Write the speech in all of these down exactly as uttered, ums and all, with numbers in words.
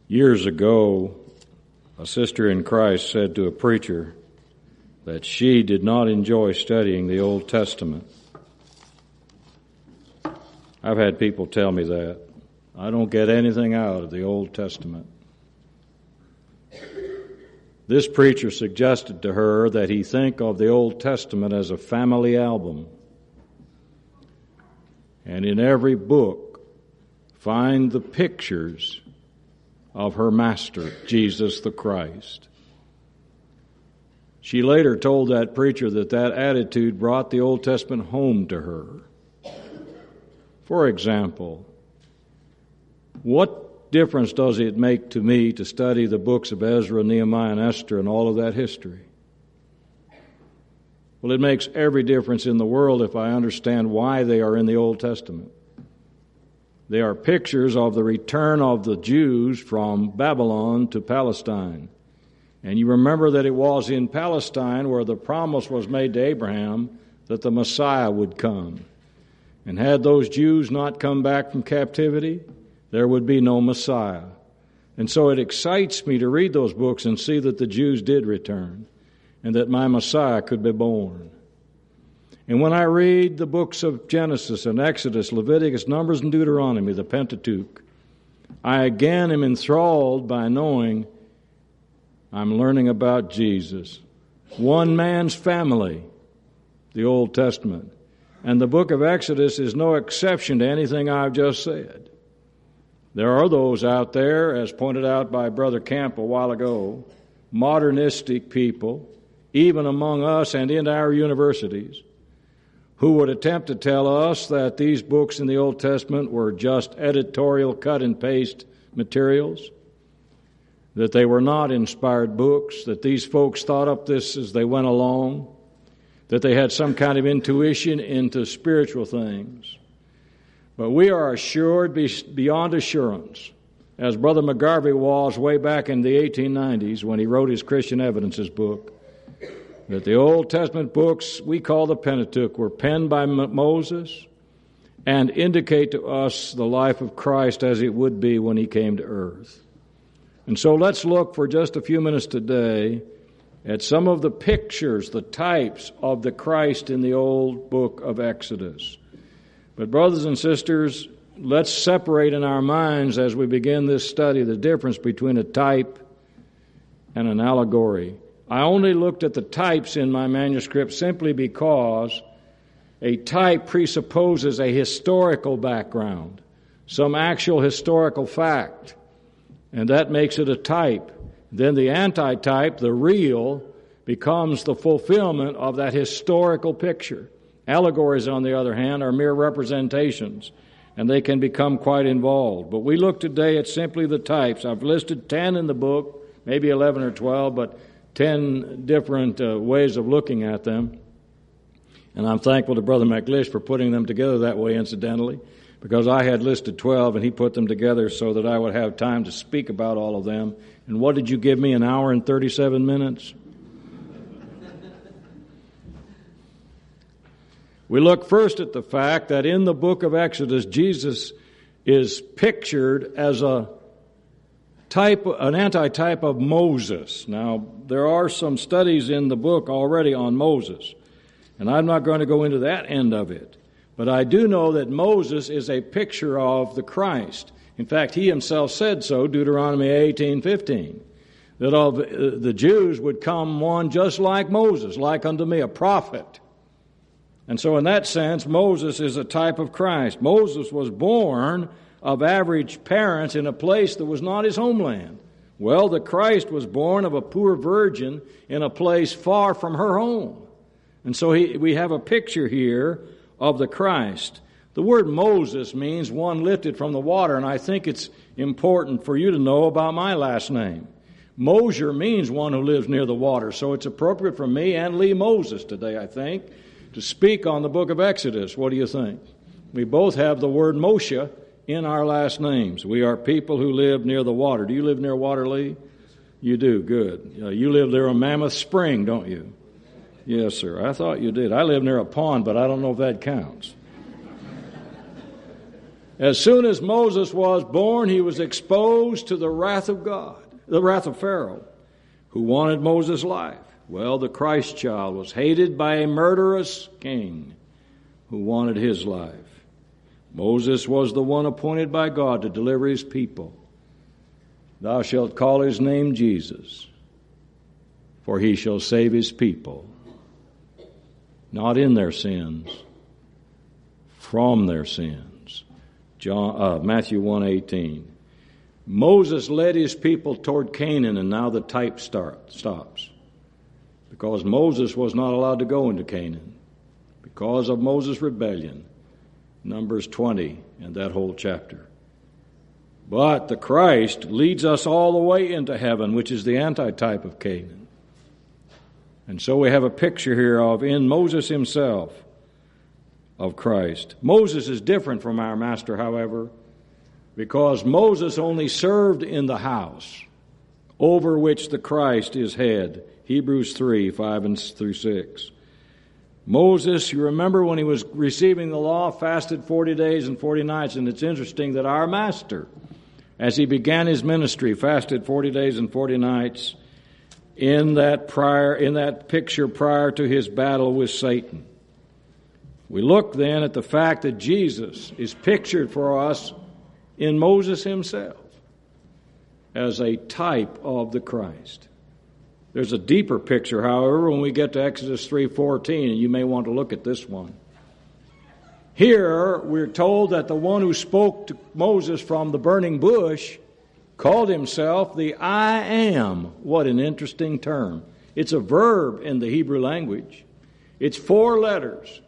Years ago, a sister in Christ said to a preacher that she did not enjoy studying the Old Testament. I've had people tell me that. I don't get anything out of the Old Testament. This preacher suggested to her that he think of the Old Testament as a family album. And in every book, find the pictures of her master, Jesus the Christ. She later told that preacher that that attitude brought the Old Testament home to her. For example, what difference does it make to me to study the books of Ezra, Nehemiah, and Esther and all of that history? Well, it makes every difference in the world if I understand why they are in the Old Testament. They are pictures of the return of the Jews from Babylon to Palestine. And you remember that it was in Palestine where the promise was made to Abraham that the Messiah would come. And had those Jews not come back from captivity, there would be no Messiah. And so it excites me to read those books and see that the Jews did return and that my Messiah could be born. And when I read the books of Genesis and Exodus, Leviticus, Numbers, and Deuteronomy, the Pentateuch, I again am enthralled by knowing I'm learning about Jesus. One man's family, the Old Testament. And the book of Exodus is no exception to anything I've just said. There are those out there, as pointed out by Brother Camp a while ago, modernistic people, even among us and in our universities, who would attempt to tell us that these books in the Old Testament were just editorial cut and paste materials, that they were not inspired books, that these folks thought up this as they went along, that they had some kind of intuition into spiritual things. But we are assured beyond assurance, as Brother McGarvey was way back in the eighteen nineties when he wrote his Christian Evidences book, that the Old Testament books we call the Pentateuch were penned by Moses and indicate to us the life of Christ as it would be when he came to earth. And so let's look for just a few minutes today at some of the pictures, the types of the Christ in the old book of Exodus. But brothers and sisters, let's separate in our minds as we begin this study the difference between a type and an allegory. I only looked at the types in my manuscript simply because a type presupposes a historical background, some actual historical fact, and that makes it a type. Then the antitype, the real, becomes the fulfillment of that historical picture. Allegories, on the other hand, are mere representations, and they can become quite involved. But we look today at simply the types. I've listed ten in the book, maybe eleven or twelve, but ten different uh, ways of looking at them. And I'm thankful to Brother McLish for putting them together that way, incidentally, because I had listed twelve, and he put them together so that I would have time to speak about all of them. And what did you give me, an hour and thirty-seven minutes? We look first at the fact that in the book of Exodus, Jesus is pictured as a type, an antitype of Moses. Now, there are some studies in the book already on Moses, and I'm not going to go into that end of it. But I do know that Moses is a picture of the Christ. In fact, he himself said so, Deuteronomy eighteen fifteen, that of the Jews would come one just like Moses, like unto me, a prophet. And so in that sense, Moses is a type of Christ. Moses was born of average parents in a place that was not his homeland. Well, the Christ was born of a poor virgin in a place far from her home. And so he, we have a picture here of the Christ. The word Moses means one lifted from the water, and I think it's important for you to know about my last name. Mosier means one who lives near the water, so it's appropriate for me and Lee Moses today, I think, to speak on the book of Exodus. What do you think? We both have the word Moshe in our last names. We are people who live near the water. Do you live near water, Lee? You do, good. Uh, you live there on Mammoth Spring, don't you? Yes, sir. I thought you did. I live near a pond, but I don't know if that counts. As soon as Moses was born, he was exposed to the wrath of God, the wrath of Pharaoh, who wanted Moses' life. Well, the Christ child was hated by a murderous king who wanted his life. Moses was the one appointed by God to deliver his people. Thou shalt call his name Jesus, for he shall save his people, not in their sins, from their sins. John, uh, Matthew one eighteen. Moses led his people toward Canaan, and now the type start, stops. Because Moses was not allowed to go into Canaan. Because of Moses' rebellion. Numbers twenty and that whole chapter. But the Christ leads us all the way into heaven, which is the antitype of Canaan. And so we have a picture here of, in Moses himself, of Christ. Moses is different from our master, however, because Moses only served in the house over which the Christ is head. Hebrews three, five and through six. Moses, you remember when he was receiving the law, fasted forty days and forty nights, and it's interesting that our master, as he began his ministry, fasted forty days and forty nights in that prior, in that picture prior to his battle with Satan. We look then at the fact that Jesus is pictured for us in Moses himself as a type of the Christ. There's a deeper picture, however, when we get to Exodus three fourteen, and you may want to look at this one. Here, we're told that the one who spoke to Moses from the burning bush called himself the I Am. What an interesting term. It's a verb in the Hebrew language. It's four letters.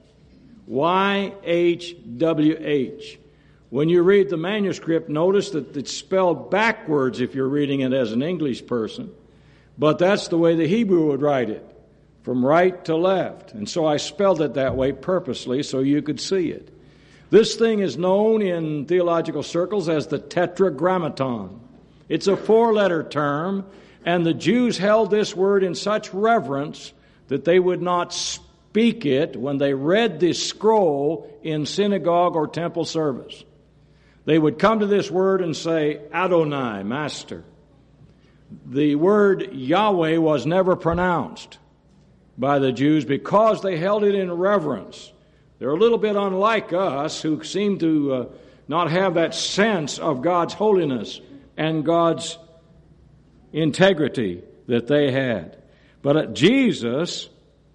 Y H W H. When you read the manuscript, notice that it's spelled backwards if you're reading it as an English person. But that's the way the Hebrew would write it, from right to left. And so I spelled it that way purposely so you could see it. This thing is known in theological circles as the Tetragrammaton. It's a four-letter term, and the Jews held this word in such reverence that they would not speak it when they read this scroll in synagogue or temple service. They would come to this word and say, Adonai, Master. The word Yahweh was never pronounced by the Jews because they held it in reverence. They're a little bit unlike us who seem to uh, not have that sense of God's holiness and God's integrity that they had. But uh, Jesus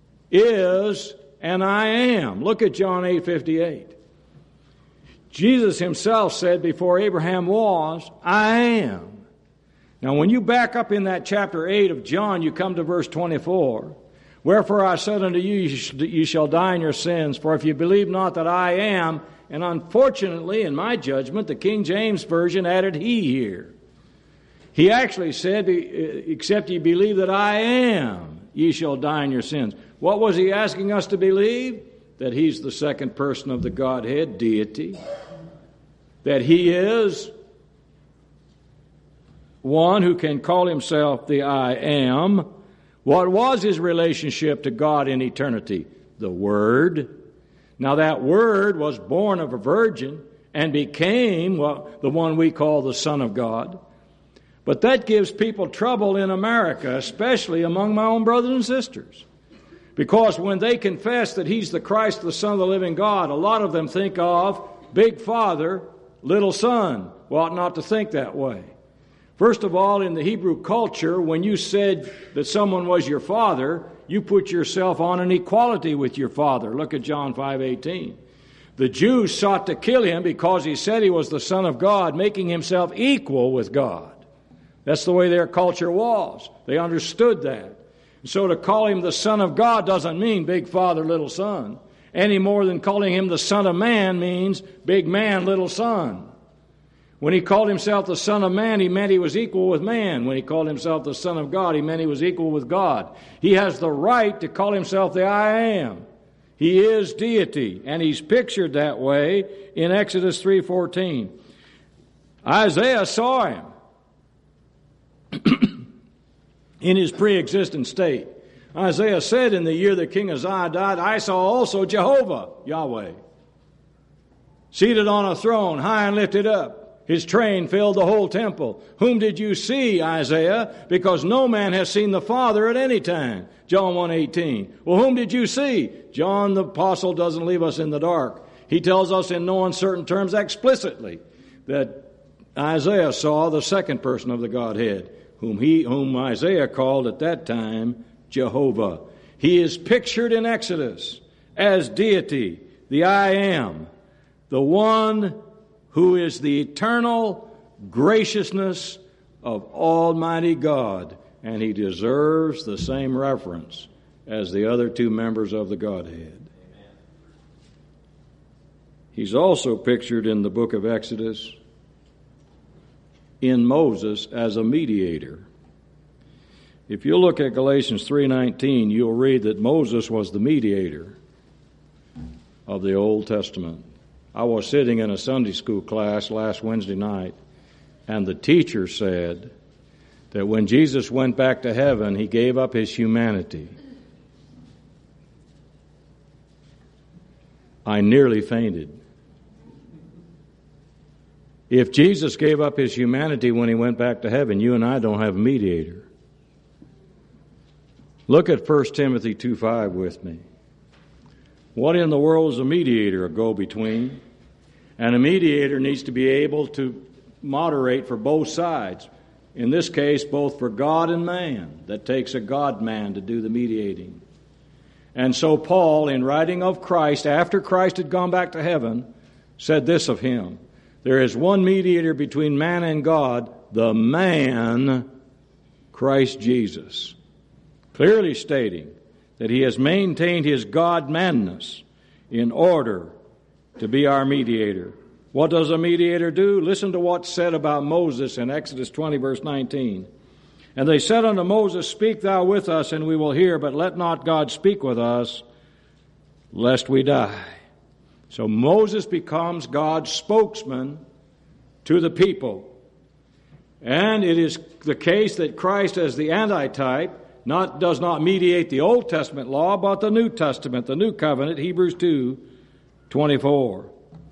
is an I Am. Look at John eight fifty-eight. Jesus himself said before Abraham was, I am. Now, when you back up in that chapter eight of John, you come to verse twenty-four. Wherefore I said unto you, you shall die in your sins, for if you believe not that I am, and unfortunately, in my judgment, the King James Version added he here. He actually said, except ye believe that I am, ye shall die in your sins. What was he asking us to believe? That he's the second person of the Godhead, deity. That he is one who can call himself the I Am. What was his relationship to God in eternity? The Word. Now that Word was born of a virgin and became well, the one we call the Son of God. But that gives people trouble in America, especially among my own brothers and sisters. Because when they confess that he's the Christ, the Son of the living God, a lot of them think of Big Father, Little Son. We ought not to think that way. First of all, in the Hebrew culture, when you said that someone was your father, you put yourself on an equality with your father. Look at John five eighteen. The Jews sought to kill him because he said he was the Son of God, making himself equal with God. That's the way their culture was. They understood that. So to call him the Son of God doesn't mean Big Father, Little Son, any more than calling him the Son of Man means Big Man, Little Son. When he called himself the Son of Man, he meant he was equal with man. When he called himself the Son of God, he meant he was equal with God. He has the right to call himself the I Am. He is deity, and he's pictured that way in Exodus three fourteen. Isaiah saw him in his pre-existent state. Isaiah said in the year that King Uzziah died, I saw also Jehovah, Yahweh. seated on a throne, high and lifted up. His train filled the whole temple. Whom did you see, Isaiah? Because no man has seen the Father at any time. John one eighteen. Well, whom did you see? John the apostle doesn't leave us in the dark. He tells us in no uncertain terms explicitly that Isaiah saw the second person of the Godhead, whom he, whom Isaiah called at that time Jehovah. He is pictured in Exodus as deity, the I Am, the one who is the eternal graciousness of Almighty God, and he deserves the same reference as the other two members of the Godhead. He's also pictured in the book of Exodus in Moses as a mediator. If you look at Galatians three nineteen, you'll read that Moses was the mediator of the Old Testament. I was sitting in a Sunday school class last Wednesday night, and the teacher said that when Jesus went back to heaven, he gave up his humanity. I nearly fainted. If Jesus gave up his humanity when he went back to heaven, you and I don't have a mediator. Look at First Timothy two five with me. What in the world is a mediator, a go-between? And a mediator needs to be able to moderate for both sides. In this case, both for God and man. That takes a God-man to do the mediating. And so Paul, in writing of Christ, after Christ had gone back to heaven, said this of him: there is one mediator between man and God, the man, Christ Jesus. Clearly stating that he has maintained his God-manness in order to be our mediator. What does a mediator do? Listen to what's said about Moses in Exodus twenty, verse nineteen. And they said unto Moses, Speak thou with us, and we will hear, but let not God speak with us, lest we die. So Moses becomes God's spokesman to the people. And it is the case that Christ, as the antitype, not does not mediate the Old Testament law, but the New Testament, the New Covenant, Hebrews two twenty-four.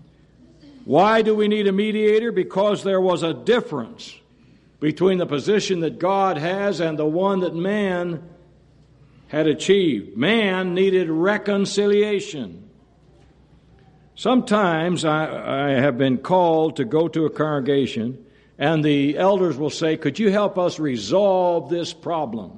Why do we need a mediator? Because there was a difference between the position that God has and the one that man had achieved. Man needed reconciliation. Sometimes I, I have been called to go to a congregation, and the elders will say, could you help us resolve this problem?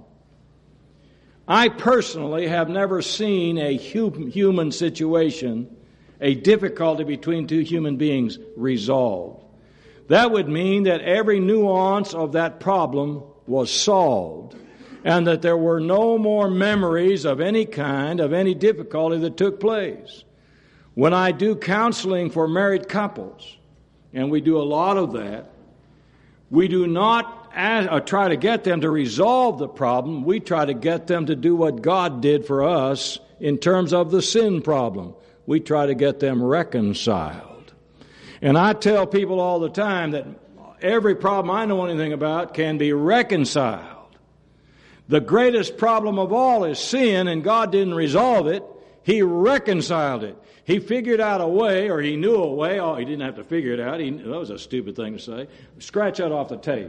I personally have never seen a hum, human situation, a difficulty between two human beings, resolved. That would mean that every nuance of that problem was solved, and that there were no more memories of any kind, of any difficulty that took place. When I do counseling for married couples, and we do a lot of that, we do not ask, or try to get them to resolve the problem. We try to get them to do what God did for us in terms of the sin problem. We try to get them reconciled. And I tell people all the time that every problem I know anything about can be reconciled. The greatest problem of all is sin, and God didn't resolve it. He reconciled it. He figured out a way, or he knew a way. Oh, he didn't have to figure it out. He, that was a stupid thing to say. Scratch that off the tape.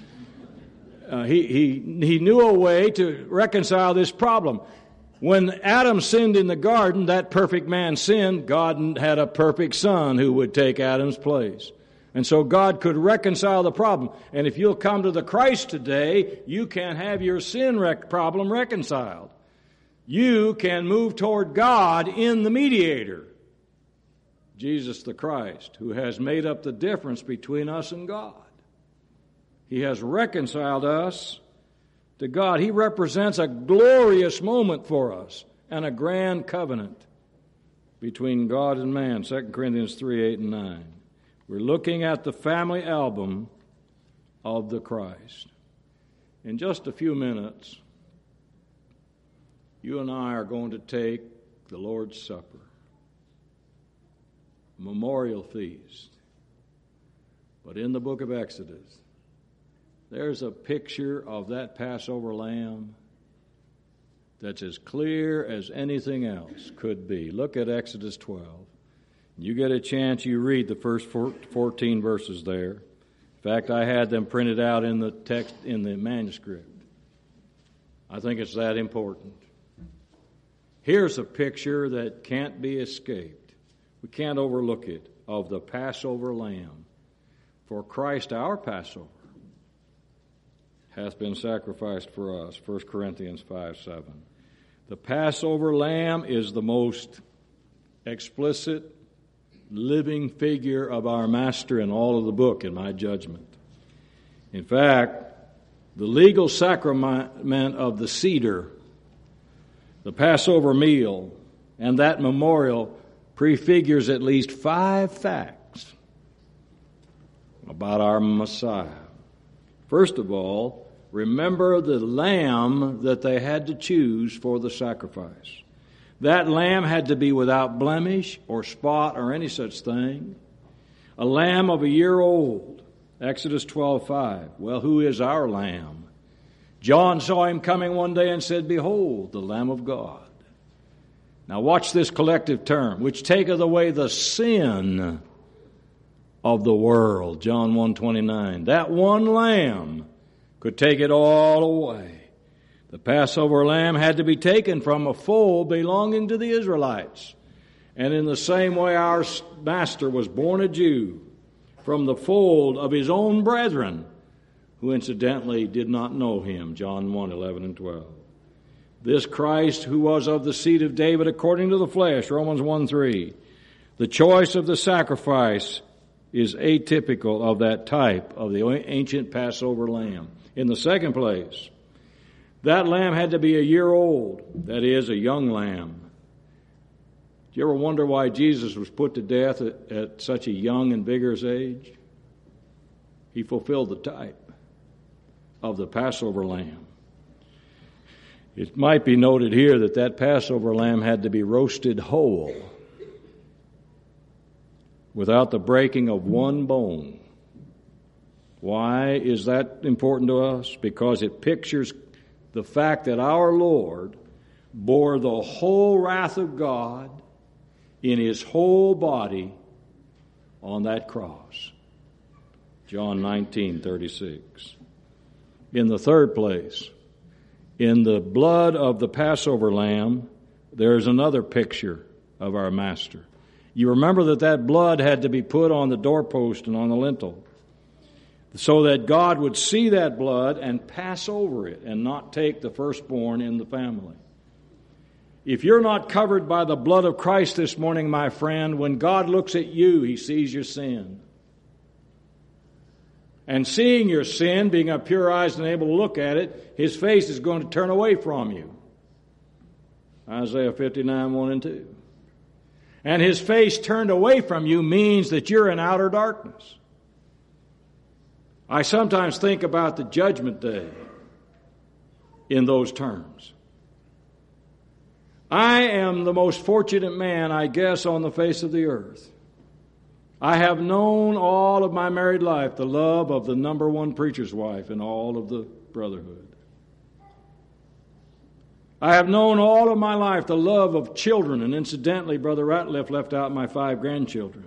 Uh, he, he, he knew a way to reconcile this problem. When Adam sinned in the garden, that perfect man sinned. God had a perfect son who would take Adam's place. And so God could reconcile the problem. And if you'll come to the Christ today, you can have your sin rec- problem reconciled. You can move toward God in the mediator, Jesus the Christ, who has made up the difference between us and God. He has reconciled us to God. He represents a glorious moment for us and a grand covenant between God and man, Second Corinthians three, eight, and nine. We're looking at the family album of the Christ. In just a few minutes, you and I are going to take the Lord's Supper, a memorial feast. But in the book of Exodus, there's a picture of that Passover lamb that's as clear as anything else could be. Look at Exodus twelve. You get a chance, you read the first fourteen verses there. In fact, I had them printed out in the text, in the manuscript. I think it's that important. Here's a picture that can't be escaped. We can't overlook it, of the Passover lamb. For Christ, our Passover, hath been sacrificed for us. First Corinthians five seven. The Passover lamb is the most explicit, living figure of our Master in all of the book, in my judgment. In fact, the legal sacrament of the Seder, the Passover meal, and that memorial prefigures at least five facts about our Messiah. First of all, remember the lamb that they had to choose for the sacrifice. That lamb had to be without blemish or spot or any such thing. A lamb of a year old. Exodus twelve five. Well, who is our lamb? John saw him coming one day and said, "Behold, the Lamb of God." Now watch this collective term, which taketh away the sin of the world. John one twenty-nine. That one lamb could take it all away. The Passover lamb had to be taken from a fold belonging to the Israelites. And in the same way, our Master was born a Jew from the fold of his own brethren, who incidentally did not know him. John one eleven and twelve. This Christ, who was of the seed of David according to the flesh, Romans one three. The choice of the sacrifice is atypical of that type of the ancient Passover lamb. In the second place, that lamb had to be a year old, that is, a young lamb. Do you ever wonder why Jesus was put to death at, at such a young and vigorous age? He fulfilled the type of the Passover lamb. It might be noted here that that Passover lamb had to be roasted whole, without the breaking of one bone. Why is that important to us? Because it pictures the fact that our Lord bore the whole wrath of God in his whole body on that cross. John nineteen thirty-six. In the third place, in the blood of the Passover lamb, there's another picture of our Master. You remember that that blood had to be put on the doorpost and on the lintel, so that God would see that blood and pass over it and not take the firstborn in the family. If you're not covered by the blood of Christ this morning, my friend, when God looks at you, he sees your sin. And seeing your sin, being of pure eyes and able to look at it, his face is going to turn away from you. Isaiah fifty-nine, one and two. And his face turned away from you means that you're in outer darkness. I sometimes think about the judgment day in those terms. I am the most fortunate man, I guess, on the face of the earth. I have known all of my married life the love of the number one preacher's wife in all of the brotherhood. I have known all of my life the love of children, and incidentally, Brother Ratliff left out my five grandchildren.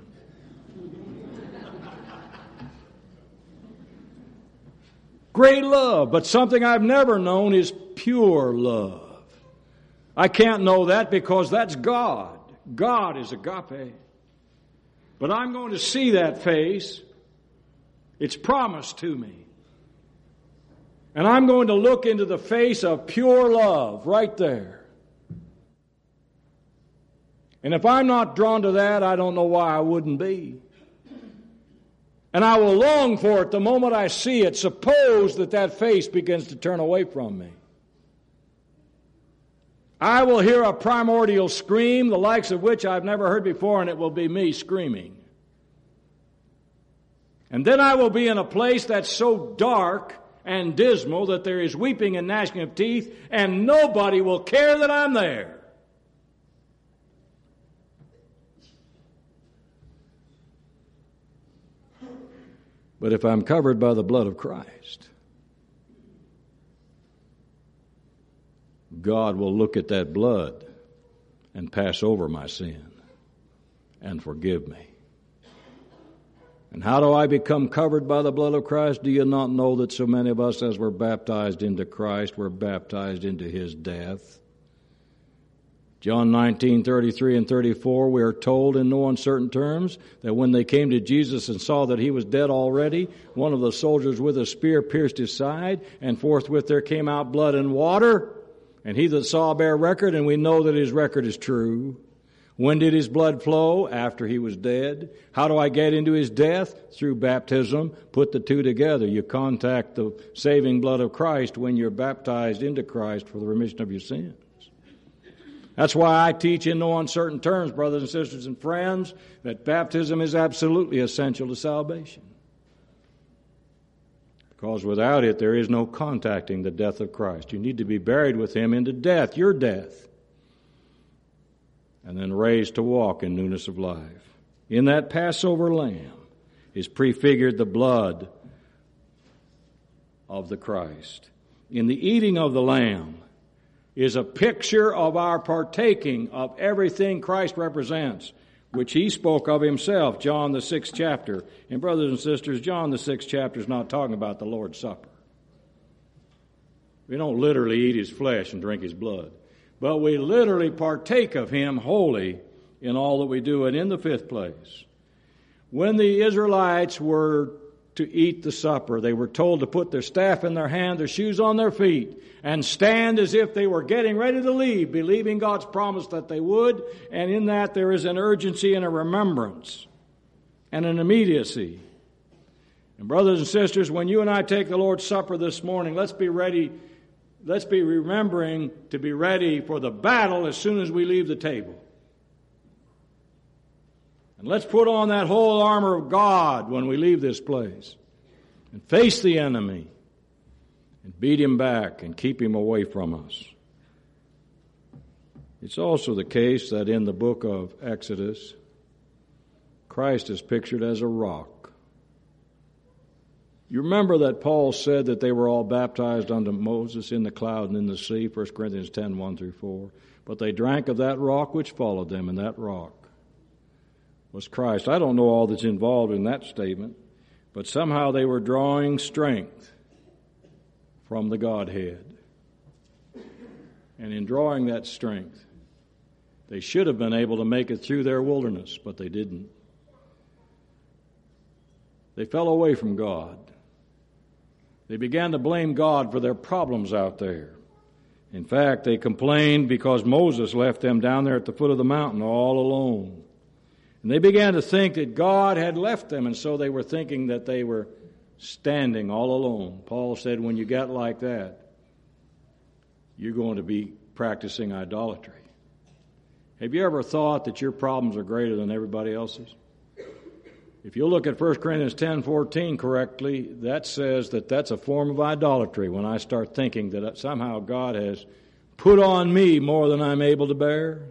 Great love, but something I've never known is pure love. I can't know that because that's God. God is agape. But I'm going to see that face. It's promised to me. And I'm going to look into the face of pure love right there. And if I'm not drawn to that, I don't know why I wouldn't be. And I will long for it the moment I see it. Suppose that that face begins to turn away from me. I will hear a primordial scream, the likes of which I've never heard before, and it will be me screaming. And then I will be in a place that's so dark and dismal that there is weeping and gnashing of teeth, and nobody will care that I'm there. But if I'm covered by the blood of Christ, God will look at that blood and pass over my sin and forgive me. And how do I become covered by the blood of Christ? Do you not know that so many of us, as we're baptized into Christ, we're baptized into His death? John nineteen, thirty-three and thirty-four, we are told in no uncertain terms that when they came to Jesus and saw that He was dead already, one of the soldiers with a spear pierced His side, and forthwith there came out blood and water. And he that saw bear record, and we know that his record is true. When did his blood flow? After he was dead. How do I get into his death? Through baptism. Put the two together. You contact the saving blood of Christ when you're baptized into Christ for the remission of your sins. That's why I teach in no uncertain terms, brothers and sisters and friends, that baptism is absolutely essential to salvation. Because without it, there is no contacting the death of Christ. You need to be buried with Him into death, your death, and then raised to walk in newness of life. In that Passover lamb is prefigured the blood of the Christ. In the eating of the lamb is a picture of our partaking of everything Christ represents, which He spoke of Himself, John the sixth chapter. And brothers and sisters, John the sixth chapter is not talking about the Lord's Supper. We don't literally eat His flesh and drink His blood, but we literally partake of Him wholly in all that we do. And in the fifth place, when the Israelites were to eat the supper, they were told to put their staff in their hand, their shoes on their feet, and stand as if they were getting ready to leave, believing God's promise that they would. And in that there is an urgency and a remembrance and an immediacy. And brothers and sisters, when you and I take the Lord's Supper this morning, let's be ready, let's be remembering to be ready for the battle as soon as we leave the table. And let's put on that whole armor of God when we leave this place and face the enemy and beat him back and keep him away from us. It's also the case that in the book of Exodus, Christ is pictured as a rock. You remember that Paul said that they were all baptized unto Moses in the cloud and in the sea, First Corinthians ten, one through four. But they drank of that rock which followed them, and that rock was Christ. I don't know all that's involved in that statement, but somehow they were drawing strength from the Godhead. And in drawing that strength, they should have been able to make it through their wilderness, but they didn't. They fell away from God. They began to blame God for their problems out there. In fact, they complained because Moses left them down there at the foot of the mountain all alone. And they began to think that God had left them, and so they were thinking that they were standing all alone. Paul said, when you get like that, you're going to be practicing idolatry. Have you ever thought that your problems are greater than everybody else's? If you look at First Corinthians ten fourteen correctly, that says that that's a form of idolatry when I start thinking that somehow God has put on me more than I'm able to bear.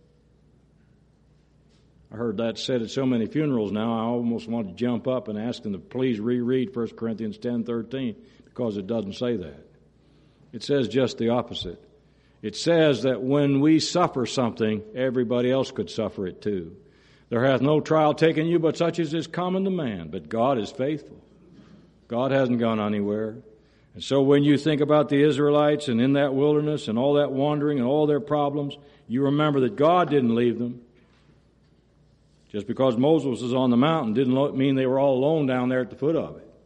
I heard that said at so many funerals now, I almost want to jump up and ask them to please reread First Corinthians ten thirteen, because it doesn't say that. It says just the opposite. It says that when we suffer something, everybody else could suffer it too. There hath no trial taken you but such as is common to man, but God is faithful. God hasn't gone anywhere. And so when you think about the Israelites and in that wilderness and all that wandering and all their problems, you remember that God didn't leave them. Just because Moses was on the mountain didn't mean they were all alone down there at the foot of it.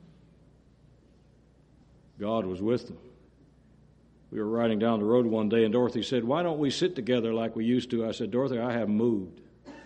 God was with them. We were riding down the road one day and Dorothy said, why don't we sit together like we used to? I said, Dorothy, I haven't moved.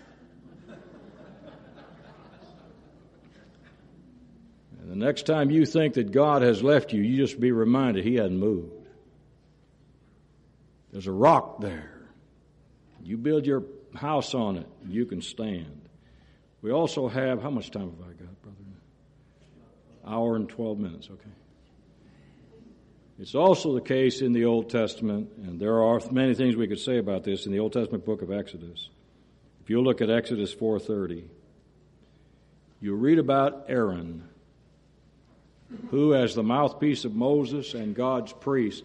And the next time you think that God has left you, you just be reminded He hasn't moved. There's a rock there. You build your house on it, you can stand. We also have, how much time have I got, brother? Hour and twelve minutes, okay. It's also the case in the Old Testament, and there are many things we could say about this in the Old Testament book of Exodus. If you look at Exodus four thirty, you read about Aaron, who as the mouthpiece of Moses and God's priest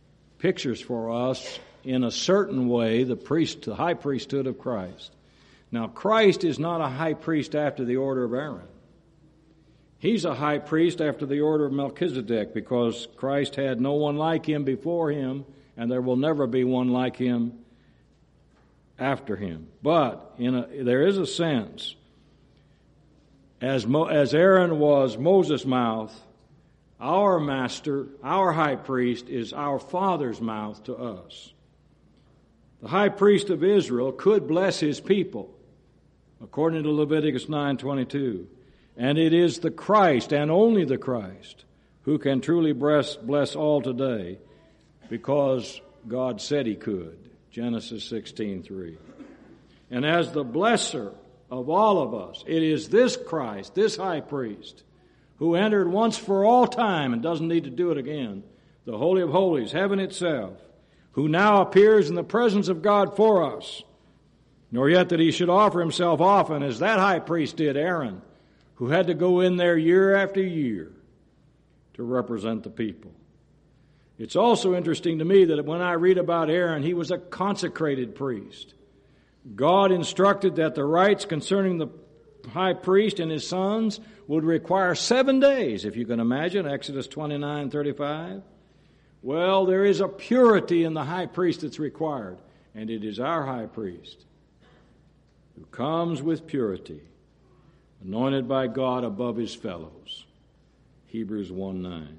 pictures for us in a certain way the priest, the high priesthood of Christ. Now, Christ is not a high priest after the order of Aaron. He's a high priest after the order of Melchizedek, because Christ had no one like him before him, and there will never be one like him after him. But in a, there is a sense, as, Mo, as Aaron was Moses' mouth, our master, our high priest, is our Father's mouth to us. The high priest of Israel could bless his people, according to Leviticus nine twenty-two. And it is the Christ, and only the Christ, who can truly bless, bless all today, because God said he could. Genesis sixteen three. And as the blesser of all of us, it is this Christ, this high priest, who entered once for all time and doesn't need to do it again, the Holy of Holies, heaven itself, who now appears in the presence of God for us, nor yet that he should offer himself often, as that high priest did, Aaron, who had to go in there year after year to represent the people. It's also interesting to me that when I read about Aaron, he was a consecrated priest. God instructed that the rites concerning the high priest and his sons would require seven days, if you can imagine, Exodus twenty-nine thirty-five. Well, there is a purity in the high priest that's required, and it is our high priest who comes with purity, anointed by God above his fellows. Hebrews one nine.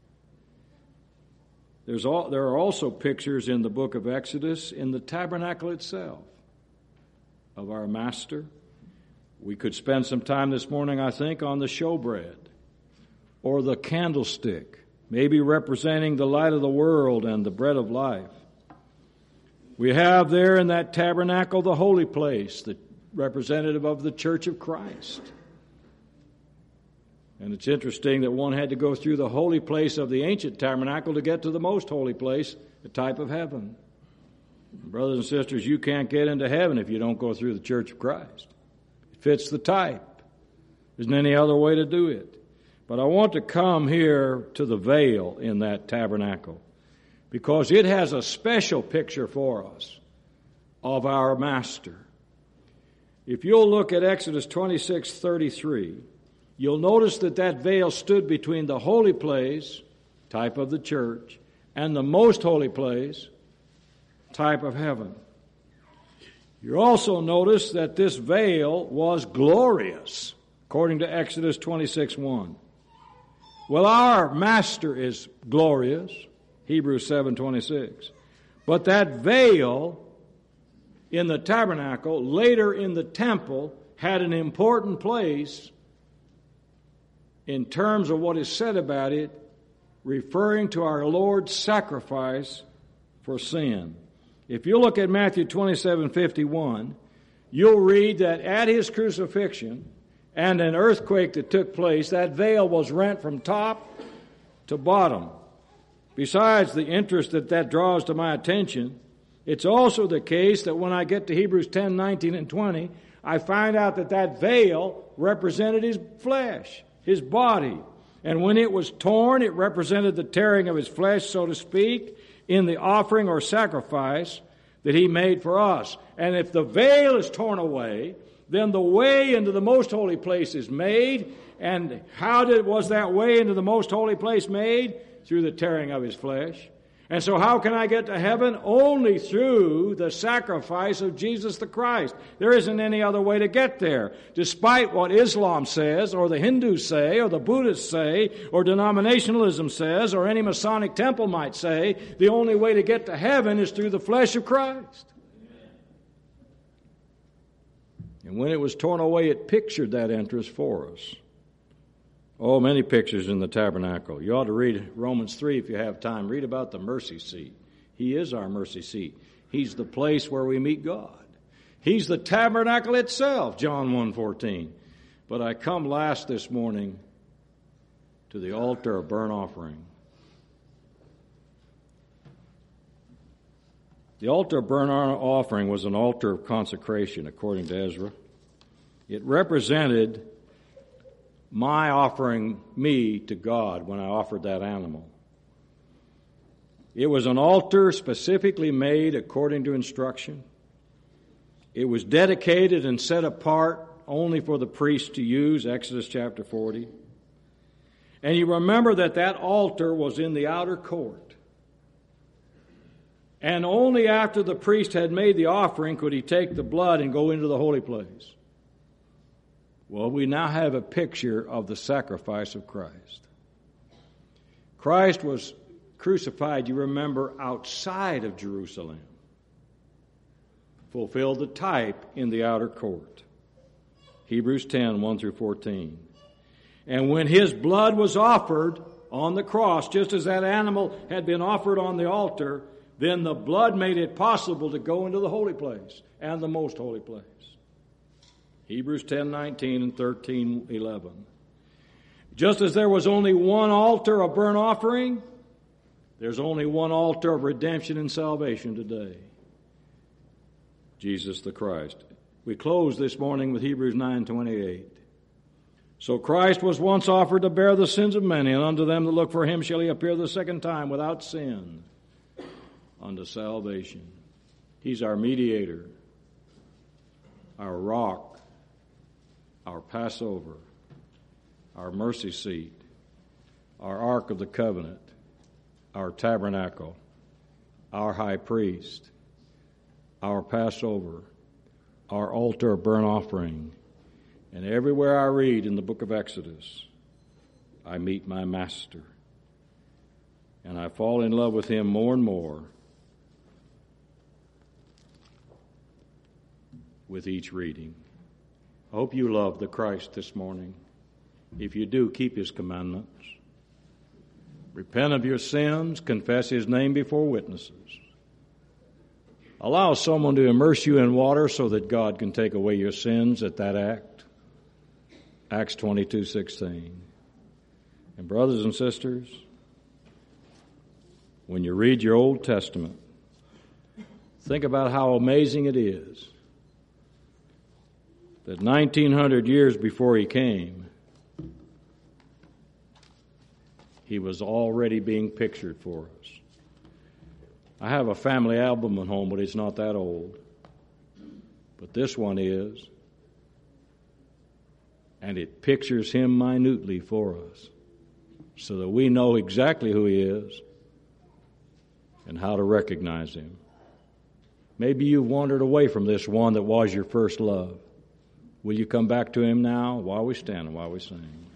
There's all, there are also pictures in the book of Exodus in the tabernacle itself of our Master. We could spend some time this morning, I think, on the showbread or the candlestick, maybe representing the light of the world and the bread of life. We have there in that tabernacle the holy place, the representative of the Church of Christ. And it's interesting that one had to go through the holy place of the ancient tabernacle to get to the most holy place, the type of heaven. Brothers and sisters, you can't get into heaven if you don't go through the Church of Christ. It fits the type. There isn't any other way to do it. But I want to come here to the veil in that tabernacle, because it has a special picture for us of our Master. If you'll look at Exodus twenty-six thirty-three, you'll notice that that veil stood between the holy place, type of the church, and the most holy place, type of heaven. You also notice that this veil was glorious, according to Exodus twenty-six one. Well, our Master is glorious, Hebrews seven twenty-six. But that veil in the tabernacle, later in the temple, had an important place in terms of what is said about it, referring to our Lord's sacrifice for sin. If you look at Matthew twenty-seven fifty-one, you'll read that at his crucifixion and an earthquake that took place, that veil was rent from top to bottom. Besides the interest that that draws to my attention, it's also the case that when I get to Hebrews ten nineteen and twenty, I find out that that veil represented his flesh, his body. And when it was torn, it represented the tearing of his flesh, so to speak, in the offering or sacrifice that he made for us. And if the veil is torn away, then the way into the most holy place is made. And how did was that way into the most holy place made? Through the tearing of his flesh. And so how can I get to heaven? Only through the sacrifice of Jesus the Christ. There isn't any other way to get there. Despite what Islam says, or the Hindus say, or the Buddhists say, or denominationalism says, or any Masonic temple might say, the only way to get to heaven is through the flesh of Christ. And when it was torn away, it pictured that entrance for us. Oh, many pictures in the tabernacle. You ought to read Romans three if you have time. Read about the mercy seat. He is our mercy seat. He's the place where we meet God. He's the tabernacle itself, John one fourteen. But I come last this morning to the altar of burnt offering. The altar of burnt offering was an altar of consecration, according to Ezra. It represented my offering me to God when I offered that animal. It was an altar specifically made according to instruction. It was dedicated and set apart only for the priest to use, Exodus chapter forty. And you remember that that altar was in the outer court. And only after the priest had made the offering could he take the blood and go into the holy place. Well, we now have a picture of the sacrifice of Christ. Christ was crucified, you remember, outside of Jerusalem. Fulfilled the type in the outer court. Hebrews ten, one through fourteen. And when his blood was offered on the cross, just as that animal had been offered on the altar, then the blood made it possible to go into the holy place and the most holy place. Hebrews ten, nineteen and thirteen, eleven. Just as there was only one altar of burnt offering, there's only one altar of redemption and salvation today. Jesus the Christ. We close this morning with Hebrews nine, twenty-eight. So Christ was once offered to bear the sins of many, and unto them that look for him shall he appear the second time without sin unto salvation. He's our mediator, our rock, our Passover, our mercy seat, our Ark of the Covenant, our tabernacle, our high priest, our Passover, our altar of burnt offering. And everywhere I read in the book of Exodus, I meet my master. And I fall in love with him more and more with each reading. I hope you love the Christ this morning. If you do, keep his commandments. Repent of your sins, confess his name before witnesses. Allow someone to immerse you in water so that God can take away your sins at that act. Acts twenty-two, sixteen. And brothers and sisters, when you read your Old Testament, think about how amazing it is that nineteen hundred years before he came, he was already being pictured for us. I have a family album at home, but it's not that old. But this one is. And it pictures him minutely for us so that we know exactly who he is and how to recognize him. Maybe you've wandered away from this one that was your first love. Will you come back to him now while we stand and while we sing?